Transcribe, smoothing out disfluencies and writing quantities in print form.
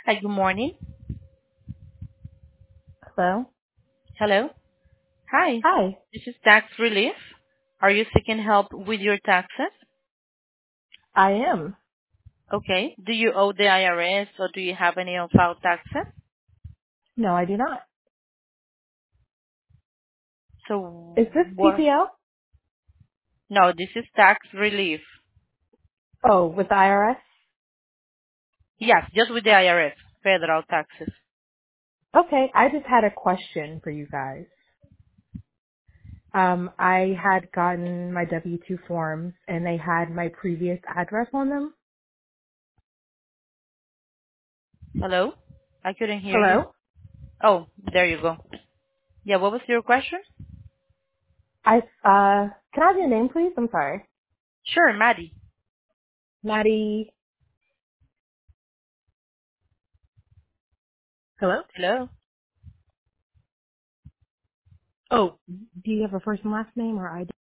Hi, good morning. Hello? Hello. Hi, Hi. this is Tax Relief. Are you seeking help with your taxes? I am. Okay. Do you owe the IRS or do you have any unfiled taxes? No, I do not. Is So this what? PPL? No, this is Tax Relief. Oh, with the IRS? Yes, just with the IRS, federal taxes. Okay, I just had a question for you guys. I had gotten my W-2 forms and they had my previous address on them. Hello? I couldn't hear you. Hello? Oh, there you go. Yeah, what was your question? Can I have your name please? I'm sorry. Sure, Maddie. Maddie. Hello? Hello? Oh, do you have a first and last name or ID?